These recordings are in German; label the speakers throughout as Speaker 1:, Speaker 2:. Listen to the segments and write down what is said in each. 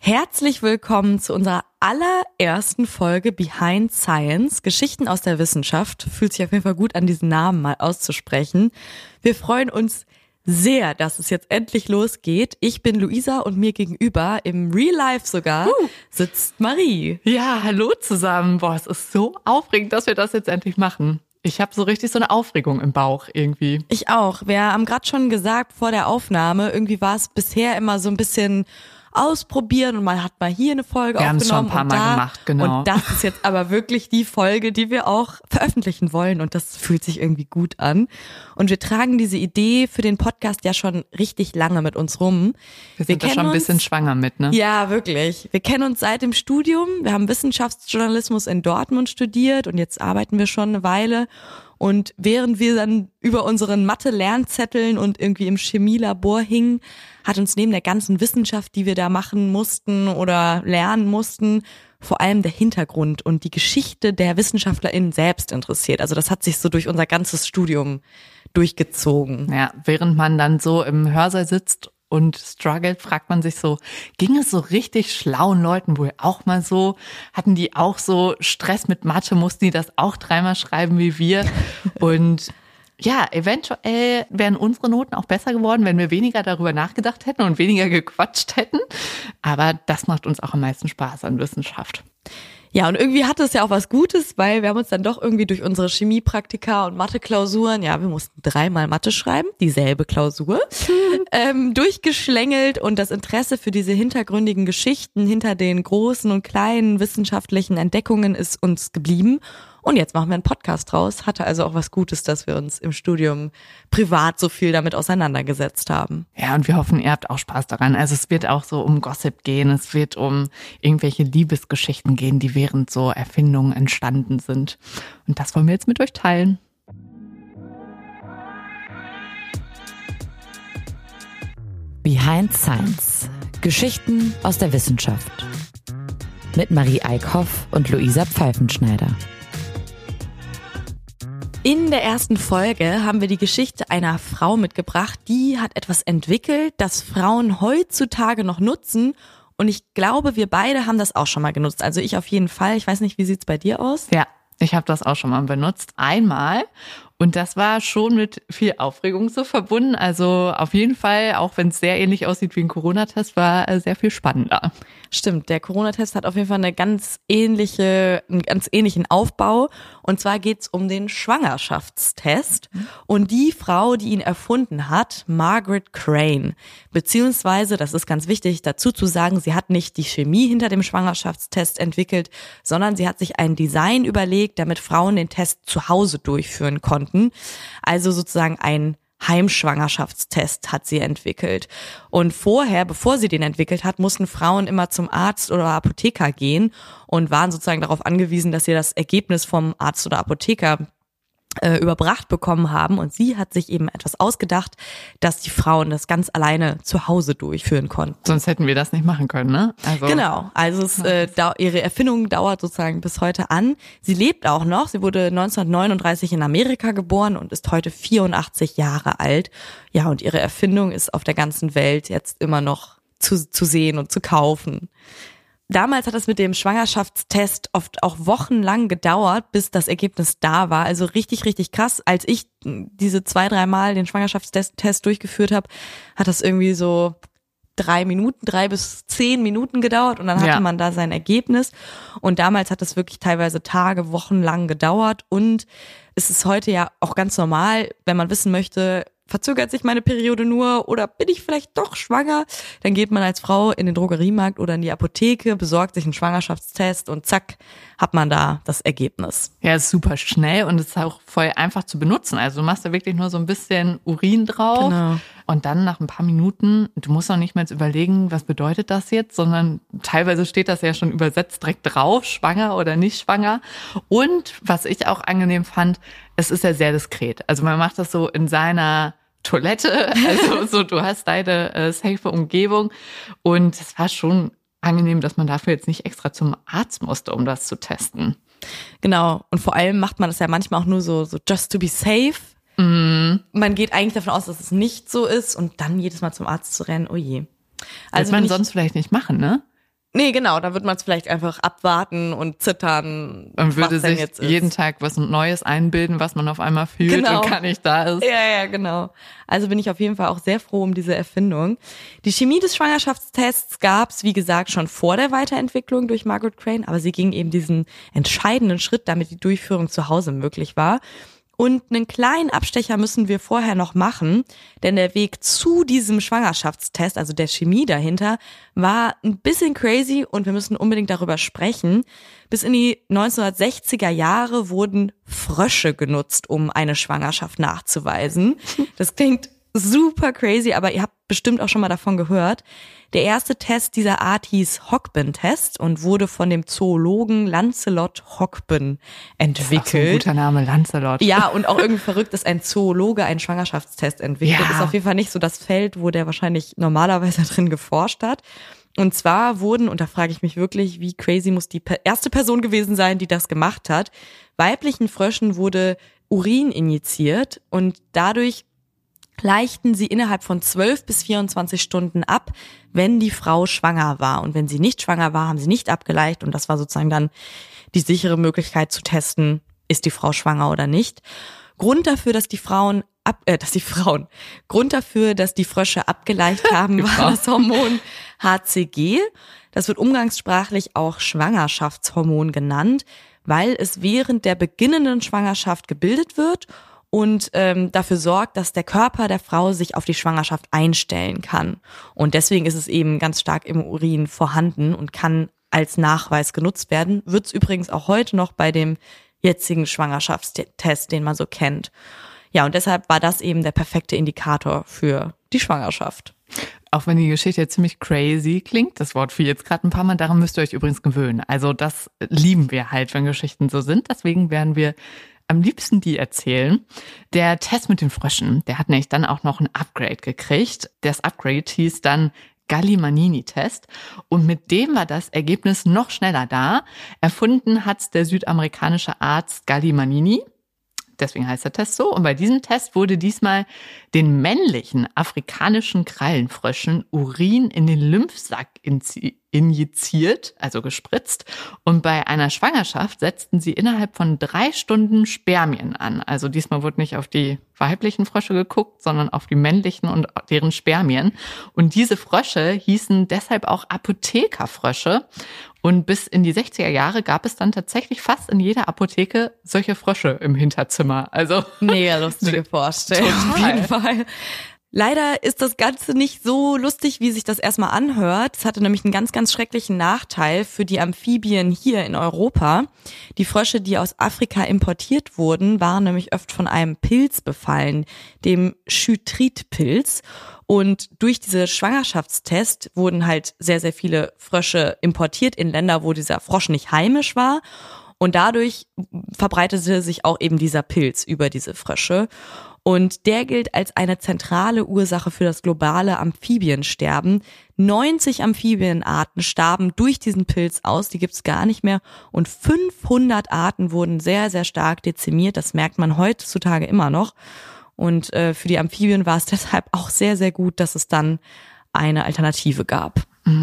Speaker 1: Herzlich willkommen zu unserer allerersten Folge Behind Science, Geschichten aus der Wissenschaft. Fühlt sich auf jeden Fall gut an, diesen Namen mal auszusprechen. Wir freuen uns sehr, dass es jetzt endlich losgeht. Ich bin Luisa und mir gegenüber, im Real Life sogar, sitzt Marie.
Speaker 2: Ja, hallo zusammen. Boah, es ist so aufregend, dass wir das jetzt endlich machen. Ich habe so richtig so eine Aufregung im Bauch irgendwie.
Speaker 1: Ich auch. Wir haben gerade schon gesagt vor der Aufnahme, irgendwie war es bisher immer so ein bisschen ausprobieren und man hat mal hier eine Folge
Speaker 2: wir
Speaker 1: aufgenommen.
Speaker 2: Wir haben es schon ein paar Mal gemacht, genau.
Speaker 1: Und das ist jetzt aber wirklich die Folge, die wir auch veröffentlichen wollen und das fühlt sich irgendwie gut an. Und wir tragen diese Idee für den Podcast ja schon richtig lange mit uns rum.
Speaker 2: Wir sind da schon ein bisschen schwanger mit, ne?
Speaker 1: Ja, wirklich. Wir kennen uns seit dem Studium. Wir haben Wissenschaftsjournalismus in Dortmund studiert und jetzt arbeiten wir schon eine Weile. Und während wir dann über unseren Mathe-Lernzetteln und irgendwie im Chemielabor hingen, hat uns neben der ganzen Wissenschaft, die wir da machen mussten oder lernen mussten, vor allem der Hintergrund und die Geschichte der WissenschaftlerInnen selbst interessiert. Also das hat sich so durch unser ganzes Studium durchgezogen.
Speaker 2: Ja, während man dann so im Hörsaal sitzt und struggelt, fragt man sich so, ging es so richtig schlauen Leuten wohl auch mal so? Hatten die auch so Stress mit Mathe? Mussten die das auch dreimal schreiben wie wir? Und ja, eventuell wären unsere Noten auch besser geworden, wenn wir weniger darüber nachgedacht hätten und weniger gequatscht hätten. Aber das macht uns auch am meisten Spaß an Wissenschaft.
Speaker 1: Ja, und irgendwie hatte es ja auch was Gutes, weil wir haben uns dann doch irgendwie durch unsere Chemiepraktika und Mathe-Klausuren, ja, wir mussten 3-mal Mathe schreiben, dieselbe Klausur, durchgeschlängelt und das Interesse für diese hintergründigen Geschichten hinter den großen und kleinen wissenschaftlichen Entdeckungen ist uns geblieben. Und jetzt machen wir einen Podcast draus. Hatte also auch was Gutes, dass wir uns im Studium privat so viel damit auseinandergesetzt haben.
Speaker 2: Ja, und wir hoffen, ihr habt auch Spaß daran. Also es wird auch so um Gossip gehen, es wird um irgendwelche Liebesgeschichten gehen, die während so Erfindungen entstanden sind. Und das wollen wir jetzt mit euch teilen.
Speaker 3: Behind Science. Geschichten aus der Wissenschaft. Mit Marie Eickhoff und Luisa Pfeifenschneider.
Speaker 1: In der ersten Folge haben wir die Geschichte einer Frau mitgebracht, die hat etwas entwickelt, das Frauen heutzutage noch nutzen. Und ich glaube, wir beide haben das auch schon mal genutzt. Also ich auf jeden Fall. Ich weiß nicht, wie sieht's bei dir aus?
Speaker 2: Ja, ich habe das auch schon mal benutzt. Einmal. Und das war schon mit viel Aufregung so verbunden. Also auf jeden Fall, auch wenn es sehr ähnlich aussieht wie ein Corona-Test, war sehr viel spannender.
Speaker 1: Stimmt, der Corona-Test hat auf jeden Fall einen ganz ähnlichen Aufbau. Und zwar geht's um den Schwangerschaftstest. Und die Frau, die ihn erfunden hat, Margaret Crane. Beziehungsweise, das ist ganz wichtig dazu zu sagen, sie hat nicht die Chemie hinter dem Schwangerschaftstest entwickelt, sondern sie hat sich ein Design überlegt, damit Frauen den Test zu Hause durchführen konnten. Also sozusagen ein Heimschwangerschaftstest hat sie entwickelt. Und vorher, bevor sie den entwickelt hat, mussten Frauen immer zum Arzt oder Apotheker gehen und waren sozusagen darauf angewiesen, dass sie das Ergebnis vom Arzt oder Apotheker überbracht bekommen haben. Und sie hat sich eben etwas ausgedacht, dass die Frauen das ganz alleine zu Hause durchführen konnten.
Speaker 2: Sonst hätten wir das nicht machen können, ne?
Speaker 1: Genau, also ihre Erfindung dauert sozusagen bis heute an. Sie lebt auch noch. Sie wurde 1939 in Amerika geboren und ist heute 84 Jahre alt. Ja, und ihre Erfindung ist auf der ganzen Welt jetzt immer noch zu sehen und zu kaufen. Damals hat es mit dem Schwangerschaftstest oft auch wochenlang gedauert, bis das Ergebnis da war. Also richtig, richtig krass. Als ich diese 2-3 Mal den Schwangerschaftstest durchgeführt habe, hat das irgendwie so 3 bis 10 Minuten gedauert und dann hatte man da sein Ergebnis. Und damals hat das wirklich teilweise Tage, Wochen lang gedauert. Und es ist heute ja auch ganz normal, wenn man wissen möchte, verzögert sich meine Periode nur oder bin ich vielleicht doch schwanger? Dann geht man als Frau in den Drogeriemarkt oder in die Apotheke, besorgt sich einen Schwangerschaftstest und zack, hat man da das Ergebnis.
Speaker 2: Ja, ist super schnell und ist auch voll einfach zu benutzen. Also du machst da wirklich nur so ein bisschen Urin drauf.
Speaker 1: Genau.
Speaker 2: Und dann nach ein paar Minuten, du musst auch nicht mehr überlegen, was bedeutet das jetzt, sondern teilweise steht das ja schon übersetzt direkt drauf, schwanger oder nicht schwanger. Und was ich auch angenehm fand, es ist ja sehr diskret. Also man macht das so in seiner Toilette, also so, du hast deine safe Umgebung und es war schon angenehm, dass man dafür jetzt nicht extra zum Arzt musste, um das zu testen.
Speaker 1: Genau, und vor allem macht man das ja manchmal auch nur so just to be safe. Man geht eigentlich davon aus, dass es nicht so ist und dann jedes Mal zum Arzt zu rennen, oh je.
Speaker 2: Also man sonst vielleicht nicht machen, ne?
Speaker 1: Nee, genau, da wird man es vielleicht einfach abwarten und zittern.
Speaker 2: Man würde
Speaker 1: was denn
Speaker 2: sich
Speaker 1: jetzt ist.
Speaker 2: jeden Tag was Neues einbilden, was man auf einmal fühlt
Speaker 1: Genau.
Speaker 2: und gar nicht da ist.
Speaker 1: Ja, genau. Also bin ich auf jeden Fall auch sehr froh um diese Erfindung. Die Chemie des Schwangerschaftstests gab's, wie gesagt, schon vor der Weiterentwicklung durch Margaret Crane, aber sie ging eben diesen entscheidenden Schritt, damit die Durchführung zu Hause möglich war. Und einen kleinen Abstecher müssen wir vorher noch machen, denn der Weg zu diesem Schwangerschaftstest, also der Chemie dahinter, war ein bisschen crazy und wir müssen unbedingt darüber sprechen. Bis in die 1960er Jahre wurden Frösche genutzt, um eine Schwangerschaft nachzuweisen. Das klingt super crazy, aber ihr habt bestimmt auch schon mal davon gehört. Der erste Test dieser Art hieß Hogbin-Test und wurde von dem Zoologen Lancelot Hogben entwickelt.
Speaker 2: Das ist auch so ein guter Name, Lancelot.
Speaker 1: Ja, und auch irgendwie verrückt, dass ein Zoologe einen Schwangerschaftstest entwickelt.
Speaker 2: Ja.
Speaker 1: Das ist auf jeden Fall nicht so das Feld, wo der wahrscheinlich normalerweise drin geforscht hat. Und zwar wurden, und da frage ich mich wirklich, wie crazy muss die erste Person gewesen sein, die das gemacht hat, weiblichen Fröschen wurde Urin injiziert und dadurch gleichten sie innerhalb von 12 bis 24 Stunden ab, wenn die Frau schwanger war. Und wenn sie nicht schwanger war, haben sie nicht abgeleicht. Und das war sozusagen dann die sichere Möglichkeit zu testen, ist die Frau schwanger oder nicht. Grund dafür, dass die Frösche abgeleicht haben, war das Hormon HCG. Das wird umgangssprachlich auch Schwangerschaftshormon genannt, weil es während der beginnenden Schwangerschaft gebildet wird und dafür sorgt, dass der Körper der Frau sich auf die Schwangerschaft einstellen kann. Und deswegen ist es eben ganz stark im Urin vorhanden und kann als Nachweis genutzt werden. Wird es übrigens auch heute noch bei dem jetzigen Schwangerschaftstest, den man so kennt. Ja, und deshalb war das eben der perfekte Indikator für die Schwangerschaft.
Speaker 2: Auch wenn die Geschichte jetzt ziemlich crazy klingt, das Wort fiel jetzt gerade ein paar Mal, daran müsst ihr euch übrigens gewöhnen. Also das lieben wir halt, wenn Geschichten so sind. Deswegen werden wir am liebsten die erzählen. Der Test mit den Fröschen, der hat nämlich dann auch noch ein Upgrade gekriegt. Das Upgrade hieß dann Galli-Mainini-Test und mit dem war das Ergebnis noch schneller da. Erfunden hat's der südamerikanische Arzt Galli-Mainini. Deswegen heißt der Test so. Und bei diesem Test wurde diesmal den männlichen afrikanischen Krallenfröschen Urin in den Lymphsack injiziert, also gespritzt. Und bei einer Schwangerschaft setzten sie innerhalb von 3 Stunden Spermien an. Also diesmal wurde nicht auf die weiblichen Frösche geguckt, sondern auf die männlichen und deren Spermien. Und diese Frösche hießen deshalb auch Apothekerfrösche. Und bis in die 60er Jahre gab es dann tatsächlich fast in jeder Apotheke solche Frösche im Hinterzimmer. Also
Speaker 1: mega lustige Vorstellung. Auf jeden Fall. Leider ist das Ganze nicht so lustig, wie sich das erstmal anhört. Es hatte nämlich einen ganz, ganz schrecklichen Nachteil für die Amphibien hier in Europa. Die Frösche, die aus Afrika importiert wurden, waren nämlich oft von einem Pilz befallen, dem Chytrid-Pilz. Und durch diese Schwangerschaftstest wurden halt sehr, sehr viele Frösche importiert in Länder, wo dieser Frosch nicht heimisch war. Und dadurch verbreitete sich auch eben dieser Pilz über diese Frösche. Und der gilt als eine zentrale Ursache für das globale Amphibiensterben. 90 Amphibienarten starben durch diesen Pilz aus, die gibt's gar nicht mehr. Und 500 Arten wurden sehr, sehr stark dezimiert. Das merkt man heutzutage immer noch. Und für die Amphibien war es deshalb auch sehr, sehr gut, dass es dann eine Alternative gab.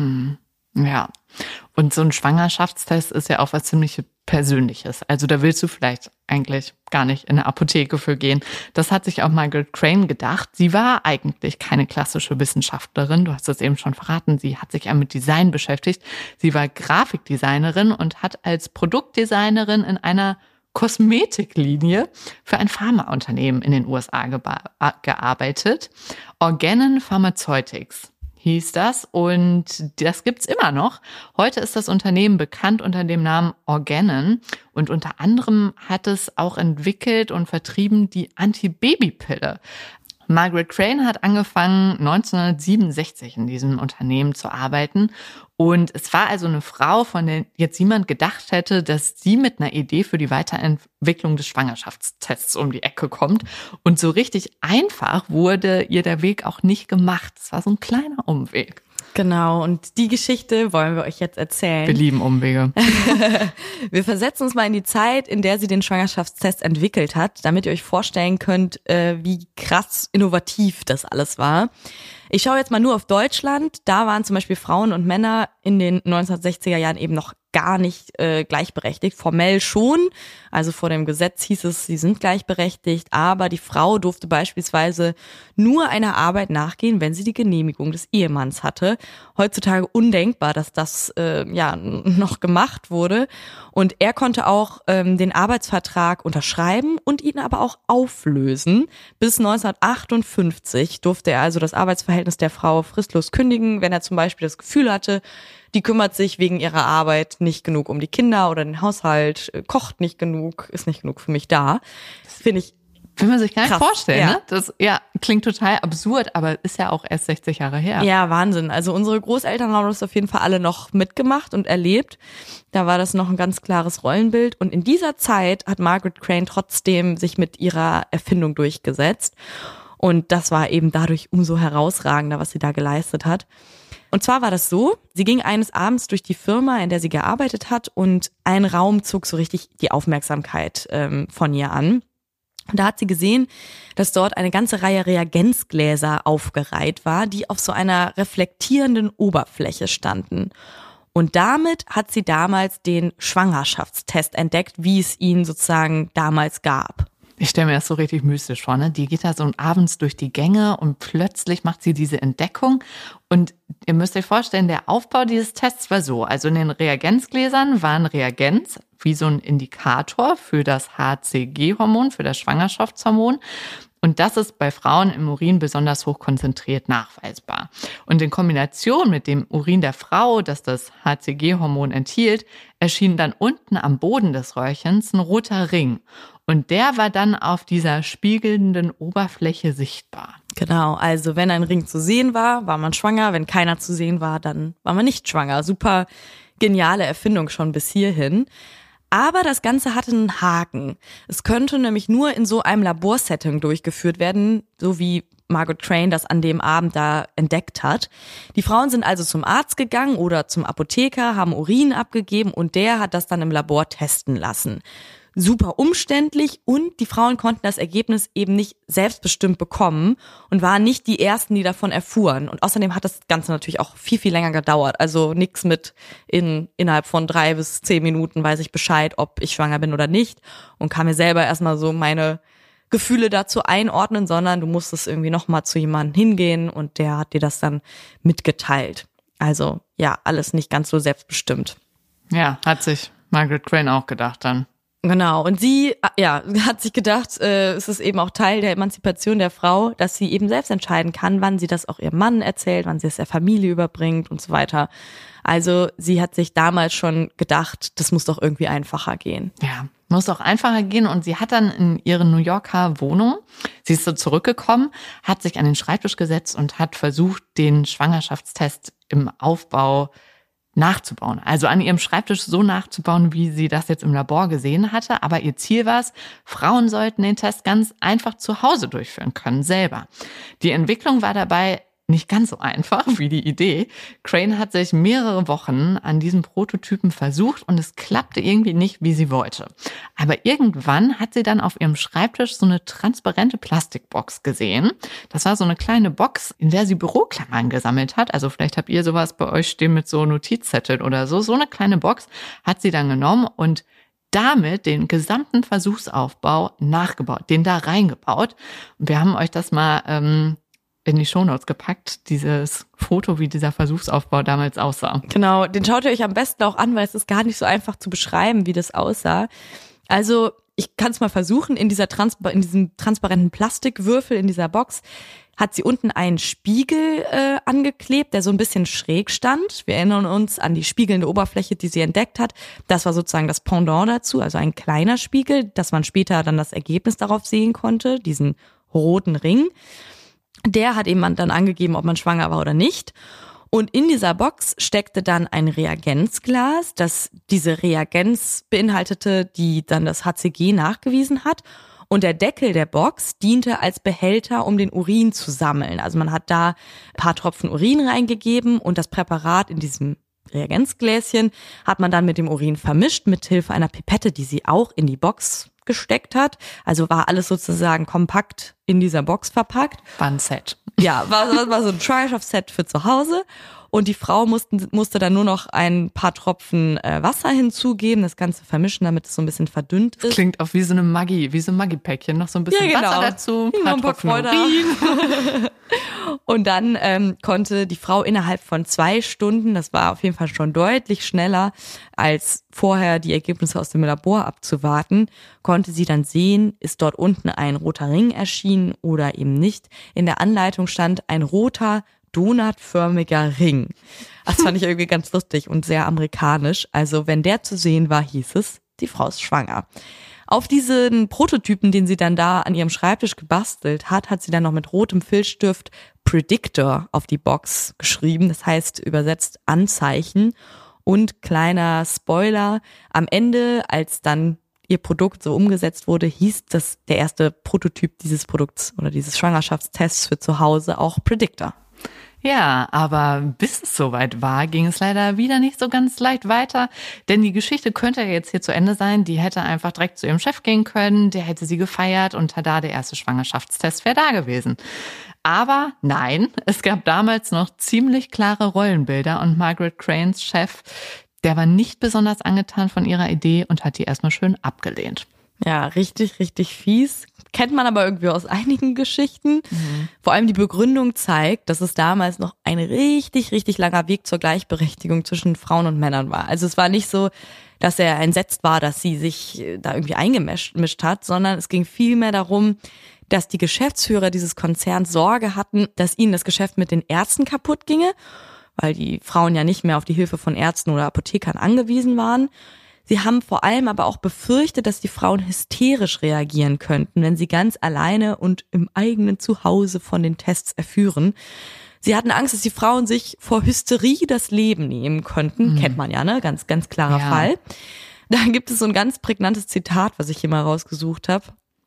Speaker 2: Ja, und so ein Schwangerschaftstest ist ja auch was ziemlich Persönliches. Also da willst du vielleicht eigentlich gar nicht in eine Apotheke für gehen. Das hat sich auch Margaret Crane gedacht. Sie war eigentlich keine klassische Wissenschaftlerin. Du hast es eben schon verraten. Sie hat sich ja mit Design beschäftigt. Sie war Grafikdesignerin und hat als Produktdesignerin in einer Kosmetiklinie für ein Pharmaunternehmen in den USA gearbeitet. Organon Pharmaceutics hieß das und das gibt's immer noch. Heute ist das Unternehmen bekannt unter dem Namen Organon und unter anderem hat es auch entwickelt und vertrieben die Antibabypille. Margaret Crane hat angefangen 1967 in diesem Unternehmen zu arbeiten und es war also eine Frau, von der jetzt niemand gedacht hätte, dass sie mit einer Idee für die Weiterentwicklung des Schwangerschaftstests um die Ecke kommt. Und so richtig einfach wurde ihr der Weg auch nicht gemacht. Es war so ein kleiner Umweg.
Speaker 1: Genau, und die Geschichte wollen wir euch jetzt erzählen.
Speaker 2: Wir lieben Umwege.
Speaker 1: Wir versetzen uns mal in die Zeit, in der sie den Schwangerschaftstest entwickelt hat, damit ihr euch vorstellen könnt, wie krass innovativ das alles war. Ich schaue jetzt mal nur auf Deutschland. Da waren zum Beispiel Frauen und Männer in den 1960er Jahren eben noch gar nicht gleichberechtigt. Formell schon, also vor dem Gesetz hieß es, sie sind gleichberechtigt, aber die Frau durfte beispielsweise nur einer Arbeit nachgehen, wenn sie die Genehmigung des Ehemanns hatte. Heutzutage undenkbar, dass das noch gemacht wurde. Und er konnte auch den Arbeitsvertrag unterschreiben und ihn aber auch auflösen. Bis 1958 durfte er also das Arbeitsverhältnis der Frau fristlos kündigen, wenn er zum Beispiel das Gefühl hatte, die kümmert sich wegen ihrer Arbeit nicht genug um die Kinder oder den Haushalt, kocht nicht genug, ist nicht genug für mich da. Das finde ich
Speaker 2: will man sich gar nicht
Speaker 1: krass,
Speaker 2: vorstellen,
Speaker 1: ja.
Speaker 2: ne? Das klingt total absurd, aber ist ja auch erst 60 Jahre her.
Speaker 1: Ja, Wahnsinn. Also unsere Großeltern haben das auf jeden Fall alle noch mitgemacht und erlebt. Da war das noch ein ganz klares Rollenbild. Und in dieser Zeit hat Margaret Crane trotzdem sich mit ihrer Erfindung durchgesetzt. Und das war eben dadurch umso herausragender, was sie da geleistet hat. Und zwar war das so, sie ging eines Abends durch die Firma, in der sie gearbeitet hat, und ein Raum zog so richtig die Aufmerksamkeit von ihr an. Und da hat sie gesehen, dass dort eine ganze Reihe Reagenzgläser aufgereiht war, die auf so einer reflektierenden Oberfläche standen. Und damit hat sie damals den Schwangerschaftstest entdeckt, wie es ihn sozusagen damals gab.
Speaker 2: Ich stelle mir das so richtig mystisch vor, ne? Die geht da so abends durch die Gänge und plötzlich macht sie diese Entdeckung. Und ihr müsst euch vorstellen, der Aufbau dieses Tests war so. Also in den Reagenzgläsern waren Reagenz wie so ein Indikator für das HCG-Hormon, für das Schwangerschaftshormon. Und das ist bei Frauen im Urin besonders hoch konzentriert nachweisbar. Und in Kombination mit dem Urin der Frau, das das HCG-Hormon enthielt, erschien dann unten am Boden des Röhrchens ein roter Ring. Und der war dann auf dieser spiegelnden Oberfläche sichtbar.
Speaker 1: Genau, also wenn ein Ring zu sehen war, war man schwanger. Wenn keiner zu sehen war, dann war man nicht schwanger. Super geniale Erfindung schon bis hierhin. Aber das Ganze hatte einen Haken. Es könnte nämlich nur in so einem Laborsetting durchgeführt werden, so wie Margaret Crane das an dem Abend da entdeckt hat. Die Frauen sind also zum Arzt gegangen oder zum Apotheker, haben Urin abgegeben und der hat das dann im Labor testen lassen. Super umständlich, und die Frauen konnten das Ergebnis eben nicht selbstbestimmt bekommen und waren nicht die Ersten, die davon erfuhren. Und außerdem hat das Ganze natürlich auch viel, viel länger gedauert. Also nichts mit innerhalb von 3 bis 10 Minuten weiß ich Bescheid, ob ich schwanger bin oder nicht, und kann mir selber erstmal so meine Gefühle dazu einordnen, sondern du musstest irgendwie nochmal zu jemandem hingehen und der hat dir das dann mitgeteilt. Also ja, alles nicht ganz so selbstbestimmt.
Speaker 2: Ja, hat sich Margaret Crane auch gedacht dann.
Speaker 1: Genau, und sie hat sich gedacht, es ist eben auch Teil der Emanzipation der Frau, dass sie eben selbst entscheiden kann, wann sie das auch ihrem Mann erzählt, wann sie es der Familie überbringt und so weiter. Also sie hat sich damals schon gedacht, das muss doch irgendwie einfacher gehen.
Speaker 2: Ja, muss auch einfacher gehen, und sie hat dann in ihre New Yorker Wohnung, sie ist so zurückgekommen, hat sich an den Schreibtisch gesetzt und hat versucht, den Schwangerschaftstest im Aufbau nachzubauen. Also an ihrem Schreibtisch so nachzubauen, wie sie das jetzt im Labor gesehen hatte. Aber ihr Ziel war es, Frauen sollten den Test ganz einfach zu Hause durchführen können, selber. Die Entwicklung war dabei nicht ganz so einfach wie die Idee. Crane hat sich mehrere Wochen an diesem Prototypen versucht und es klappte irgendwie nicht, wie sie wollte. Aber irgendwann hat sie dann auf ihrem Schreibtisch so eine transparente Plastikbox gesehen. Das war so eine kleine Box, in der sie Büroklammern gesammelt hat. Also vielleicht habt ihr sowas bei euch stehen mit so Notizzetteln oder so. So eine kleine Box hat sie dann genommen und damit den gesamten Versuchsaufbau nachgebaut, den da reingebaut. Und wir haben euch das mal in die Shownotes gepackt, dieses Foto, wie dieser Versuchsaufbau damals aussah.
Speaker 1: Genau, den schaut ihr euch am besten auch an, weil es ist gar nicht so einfach zu beschreiben, wie das aussah. Also ich kann es mal versuchen, in diesem transparenten Plastikwürfel in dieser Box hat sie unten einen Spiegel angeklebt, der so ein bisschen schräg stand. Wir erinnern uns an die spiegelnde Oberfläche, die sie entdeckt hat. Das war sozusagen das Pendant dazu, also ein kleiner Spiegel, dass man später dann das Ergebnis darauf sehen konnte, diesen roten Ring. Der hat eben dann angegeben, ob man schwanger war oder nicht. Und in dieser Box steckte dann ein Reagenzglas, das diese Reagenz beinhaltete, die dann das HCG nachgewiesen hat. Und der Deckel der Box diente als Behälter, um den Urin zu sammeln. Also man hat da ein paar Tropfen Urin reingegeben und das Präparat in diesem Reagenzgläschen hat man dann mit dem Urin vermischt, mit Hilfe einer Pipette, die sie auch in die Box gesteckt hat. Also war alles sozusagen kompakt in dieser Box verpackt.
Speaker 2: War ein Set.
Speaker 1: Ja, war so ein Schwangerschaftsset für zu Hause. Und die Frau musste dann nur noch ein paar Tropfen Wasser hinzugeben, das Ganze vermischen, damit es so ein bisschen verdünnt ist.
Speaker 2: Klingt auch wie so ein Maggi-Päckchen. Noch so ein bisschen Wasser dazu, ein paar Tropfen Urin.
Speaker 1: Und dann konnte die Frau innerhalb von 2 Stunden, das war auf jeden Fall schon deutlich schneller, als vorher die Ergebnisse aus dem Labor abzuwarten, konnte sie dann sehen, ist dort unten ein roter Ring erschienen oder eben nicht. In der Anleitung stand ein roter, donutförmiger Ring. Das fand ich irgendwie ganz lustig und sehr amerikanisch. Also wenn der zu sehen war, hieß es, die Frau ist schwanger. Auf diesen Prototypen, den sie dann da an ihrem Schreibtisch gebastelt hat sie dann noch mit rotem Filzstift Predictor auf die Box geschrieben. Das heißt übersetzt Anzeichen. Und kleiner Spoiler, am Ende, als dann ihr Produkt so umgesetzt wurde, hieß das der erste Prototyp dieses Produkts oder dieses Schwangerschaftstests für zu Hause auch Predictor.
Speaker 2: Ja, aber bis es soweit war, ging es leider wieder nicht so ganz leicht weiter, denn die Geschichte könnte ja jetzt hier zu Ende sein. Die hätte einfach direkt zu ihrem Chef gehen können, der hätte sie gefeiert und tada, der erste Schwangerschaftstest wäre da gewesen. Aber nein, es gab damals noch ziemlich klare Rollenbilder und Margaret Cranes Chef, der war nicht besonders angetan von ihrer Idee und hat die erstmal schön abgelehnt.
Speaker 1: Ja, richtig, richtig fies. Kennt man aber irgendwie aus einigen Geschichten. Vor allem die Begründung zeigt, dass es damals noch ein richtig, richtig langer Weg zur Gleichberechtigung zwischen Frauen und Männern war. Also es war nicht so, dass er entsetzt war, dass sie sich da irgendwie eingemischt hat, sondern es ging vielmehr darum, dass die Geschäftsführer dieses Konzerns Sorge hatten, dass ihnen das Geschäft mit den Ärzten kaputt ginge, weil die Frauen ja nicht mehr auf die Hilfe von Ärzten oder Apothekern angewiesen waren. Sie haben vor allem aber auch befürchtet, dass die Frauen hysterisch reagieren könnten, wenn sie ganz alleine und im eigenen Zuhause von den Tests erführen. Sie hatten Angst, dass die Frauen sich vor Hysterie das Leben nehmen könnten. Kennt man ja, ne? Ganz, ganz klarer Fall. Da gibt es so ein ganz prägnantes Zitat, was ich hier mal rausgesucht habe,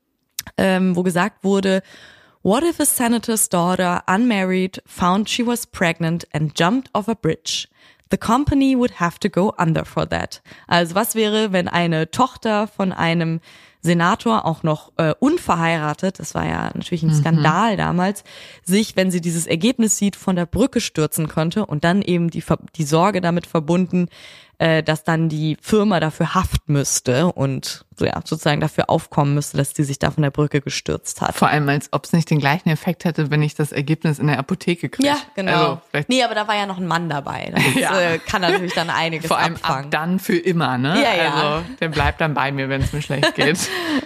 Speaker 1: wo gesagt wurde, "What if a senator's daughter, unmarried, found she was pregnant and jumped off a bridge? The company would have to go under for that." Also was wäre, wenn eine Tochter von einem Senator, auch noch unverheiratet, das war ja natürlich ein Skandal damals, sich, wenn sie dieses Ergebnis sieht, von der Brücke stürzen konnte und dann eben die Sorge damit verbunden, dass dann die Firma dafür haften müsste und ja, sozusagen dafür aufkommen müsste, dass die sich da von der Brücke gestürzt hat.
Speaker 2: Vor allem, als ob es nicht den gleichen Effekt hätte, wenn ich das Ergebnis in der Apotheke kriege.
Speaker 1: Ja, genau.
Speaker 2: Also
Speaker 1: nee, aber da war ja noch ein Mann dabei. Das kann natürlich dann einiges
Speaker 2: vor allem
Speaker 1: abfangen.
Speaker 2: Ab dann für immer, ne?
Speaker 1: Ja.
Speaker 2: Also der bleibt dann bei mir, wenn es mir schlecht geht.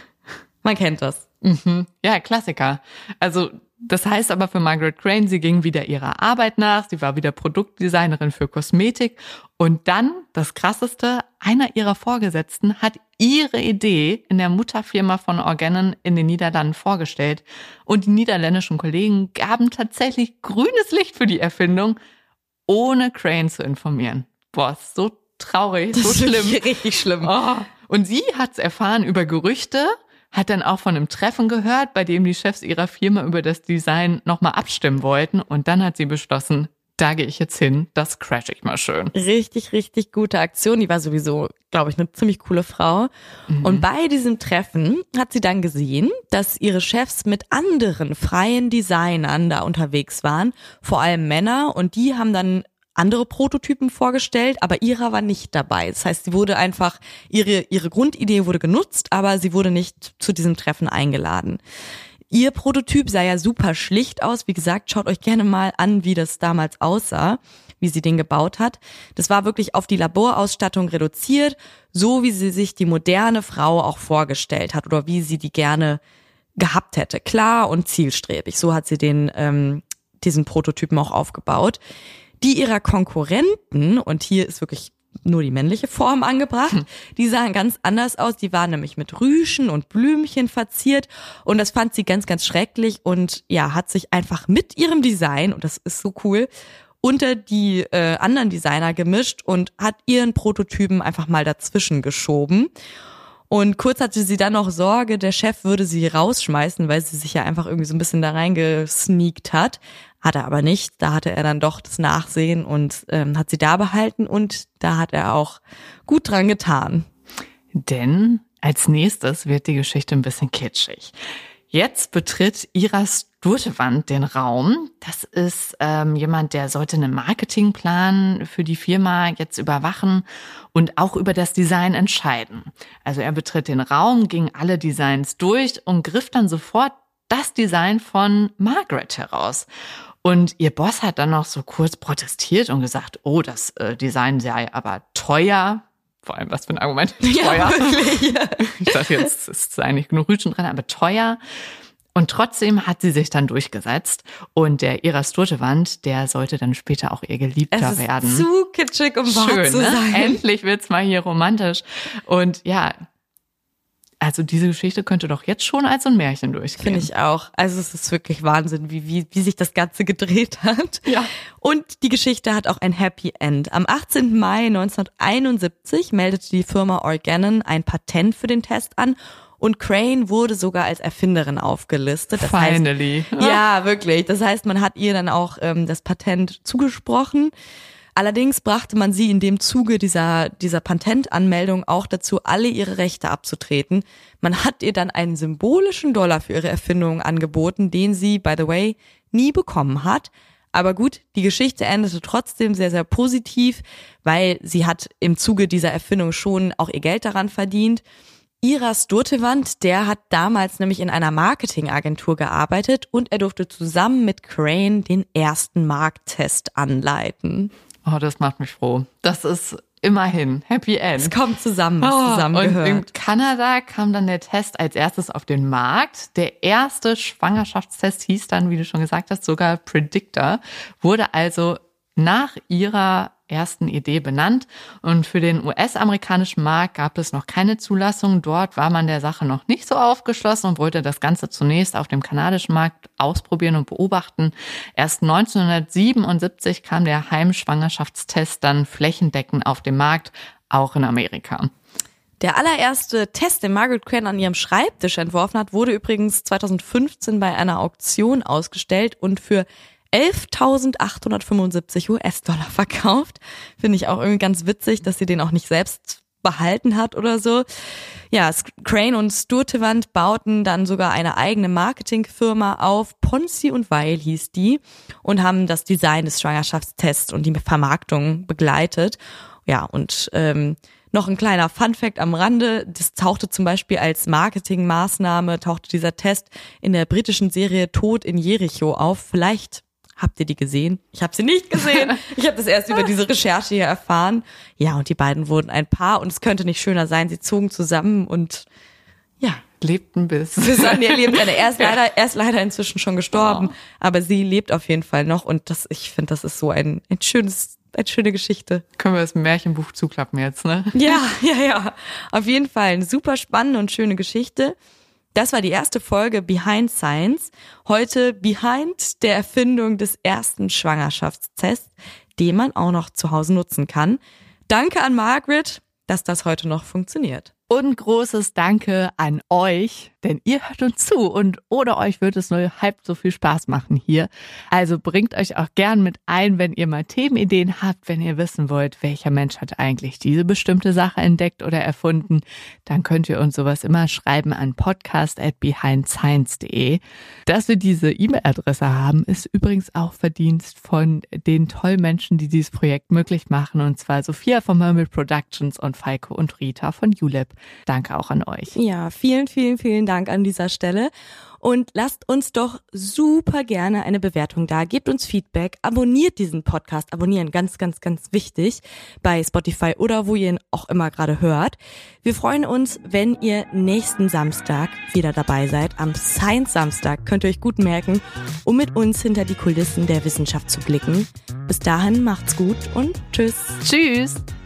Speaker 1: Man kennt das.
Speaker 2: Ja, Klassiker. Also das heißt aber für Margaret Crane, sie ging wieder ihrer Arbeit nach, sie war wieder Produktdesignerin für Kosmetik und dann, das Krasseste, einer ihrer Vorgesetzten hat ihre Idee in der Mutterfirma von Organon in den Niederlanden vorgestellt und die niederländischen Kollegen gaben tatsächlich grünes Licht für die Erfindung, ohne Crane zu informieren. Boah, ist so traurig, so schlimm.
Speaker 1: Das ist richtig schlimm.
Speaker 2: Oh. Und sie hat's erfahren über Gerüchte, hat dann auch von einem Treffen gehört, bei dem die Chefs ihrer Firma über das Design nochmal abstimmen wollten. Und dann hat sie beschlossen, da gehe ich jetzt hin, das crash ich mal schön.
Speaker 1: Richtig, richtig gute Aktion. Die war sowieso, glaube ich, eine ziemlich coole Frau. Und bei diesem Treffen hat sie dann gesehen, dass ihre Chefs mit anderen freien Designern da unterwegs waren, vor allem Männer. Und die haben dann andere Prototypen vorgestellt, aber ihrer war nicht dabei. Das heißt, sie wurde einfach, ihre Grundidee wurde genutzt, aber sie wurde nicht zu diesem Treffen eingeladen. Ihr Prototyp sah ja super schlicht aus. Wie gesagt, schaut euch gerne mal an, wie das damals aussah, wie sie den gebaut hat. Das war wirklich auf die Laborausstattung reduziert, so wie sie sich die moderne Frau auch vorgestellt hat oder wie sie die gerne gehabt hätte. Klar und zielstrebig. So hat sie diesen Prototypen auch aufgebaut. Die ihrer Konkurrenten, und hier ist wirklich nur die männliche Form angebracht, die sahen ganz anders aus. Die waren nämlich mit Rüschen und Blümchen verziert und das fand sie ganz, ganz schrecklich und ja, hat sich einfach mit ihrem Design, und das ist so cool, unter die anderen Designer gemischt und hat ihren Prototypen einfach mal dazwischen geschoben. Und kurz hatte sie dann noch Sorge, der Chef würde sie rausschmeißen, weil sie sich ja einfach irgendwie so ein bisschen da reingesneakt hat. Hat er aber nicht. Da hatte er dann doch das Nachsehen und hat sie da behalten und da hat er auch gut dran getan.
Speaker 2: Denn Als nächstes wird die Geschichte ein bisschen kitschig. Jetzt betritt Ira Sturtevant den Raum. Das ist jemand, der sollte einen Marketingplan für die Firma jetzt überwachen und auch über das Design entscheiden. Also er betritt den Raum, ging alle Designs durch und griff dann sofort das Design von Margaret heraus. Und ihr Boss hat dann noch so kurz protestiert und gesagt, oh, das Design sei aber teuer. Vor allem, was für ein Argument. Teuer.
Speaker 1: Ja, wirklich.
Speaker 2: Ich dachte, jetzt ist eigentlich genug Rüschen drin, aber teuer. Und trotzdem hat sie sich dann durchgesetzt. Und der Ira Sturtevant, der sollte dann später auch ihr Geliebter werden.
Speaker 1: Es ist zu kitschig, um wahr
Speaker 2: Schön,
Speaker 1: zu sein.
Speaker 2: Ne? Endlich wird's mal hier romantisch. Und ja, also diese Geschichte könnte doch jetzt schon als so ein Märchen durchgehen.
Speaker 1: Finde ich auch. Also es ist wirklich Wahnsinn, wie sich das Ganze gedreht hat.
Speaker 2: Ja.
Speaker 1: Und die Geschichte hat auch ein Happy End. Am 18. Mai 1971 meldete die Firma Organon ein Patent für den Test an und Crane wurde sogar als Erfinderin aufgelistet. Das
Speaker 2: Finally.
Speaker 1: Heißt, ja, wirklich. Das heißt, man hat ihr dann auch das Patent zugesprochen. Allerdings brachte man sie in dem Zuge dieser Patentanmeldung auch dazu, alle ihre Rechte abzutreten. Man hat ihr dann einen symbolischen $1 für ihre Erfindung angeboten, den sie, by the way, nie bekommen hat. Aber gut, die Geschichte endete trotzdem sehr, sehr positiv, weil sie hat im Zuge dieser Erfindung schon auch ihr Geld daran verdient. Ira Sturtevant, der hat damals nämlich in einer Marketingagentur gearbeitet und er durfte zusammen mit Crane den ersten Markttest anleiten.
Speaker 2: Oh, das macht mich froh. Das ist immerhin Happy End.
Speaker 1: Es kommt zusammen, was zusammengehört.
Speaker 2: Und in Kanada kam dann der Test als erstes auf den Markt. Der erste Schwangerschaftstest hieß dann, wie du schon gesagt hast, sogar Predictor, wurde also nach ihrer ersten Idee benannt. Und für den US-amerikanischen Markt gab es noch keine Zulassung. Dort war man der Sache noch nicht so aufgeschlossen und wollte das Ganze zunächst auf dem kanadischen Markt ausprobieren und beobachten. Erst 1977 kam der Heimschwangerschaftstest dann flächendeckend auf den Markt, auch in Amerika.
Speaker 1: Der allererste Test, den Margaret Crane an ihrem Schreibtisch entworfen hat, wurde übrigens 2015 bei einer Auktion ausgestellt und für $11.875 verkauft. Finde ich auch irgendwie ganz witzig, dass sie den auch nicht selbst behalten hat oder so. Ja, Crane und Sturtevant bauten dann sogar eine eigene Marketingfirma auf. Ponzi & Weil hieß die und haben das Design des Schwangerschaftstests und die Vermarktung begleitet. Ja, und noch ein kleiner Funfact am Rande, das tauchte zum Beispiel als Marketingmaßnahme, tauchte dieser Test in der britischen Serie Tod in Jericho auf. Vielleicht habt ihr die gesehen? Ich habe sie nicht gesehen. Ich habe das erst über diese Recherche hier erfahren. Ja, und die beiden wurden ein Paar und es könnte nicht schöner sein. Sie zogen zusammen und ja,
Speaker 2: lebten bis
Speaker 1: an ihr Lebensende. Er ist leider inzwischen schon gestorben, aber sie lebt auf jeden Fall noch und ich finde, das ist so eine schöne Geschichte.
Speaker 2: Können wir das Märchenbuch zuklappen jetzt, ne?
Speaker 1: Ja. Auf jeden Fall eine super spannende und schöne Geschichte. Das war die erste Folge Behind Science. Heute Behind der Erfindung des ersten Schwangerschaftstests, den man auch noch zu Hause nutzen kann. Danke an Margaret, dass das heute noch funktioniert.
Speaker 2: Und großes Danke an euch, denn ihr hört uns zu und ohne euch wird es nur halb so viel Spaß machen hier. Also bringt euch auch gern mit ein, wenn ihr mal Themenideen habt, wenn ihr wissen wollt, welcher Mensch hat eigentlich diese bestimmte Sache entdeckt oder erfunden, dann könnt ihr uns sowas immer schreiben an podcast@behindscience.de. Dass wir diese E-Mail-Adresse haben, ist übrigens auch Verdienst von den tollen Menschen, die dieses Projekt möglich machen, und zwar Sophia von Mermaid Productions und Falco und Rita von ULab. Danke auch an euch.
Speaker 1: Ja, vielen, vielen, vielen Dank an dieser Stelle. Und lasst uns doch super gerne eine Bewertung da. Gebt uns Feedback. Abonniert diesen Podcast. Abonnieren, ganz, ganz, ganz wichtig. Bei Spotify oder wo ihr ihn auch immer gerade hört. Wir freuen uns, wenn ihr nächsten Samstag wieder dabei seid. Am Science Samstag könnt ihr euch gut merken, um mit uns hinter die Kulissen der Wissenschaft zu blicken. Bis dahin macht's gut und tschüss.
Speaker 2: Tschüss.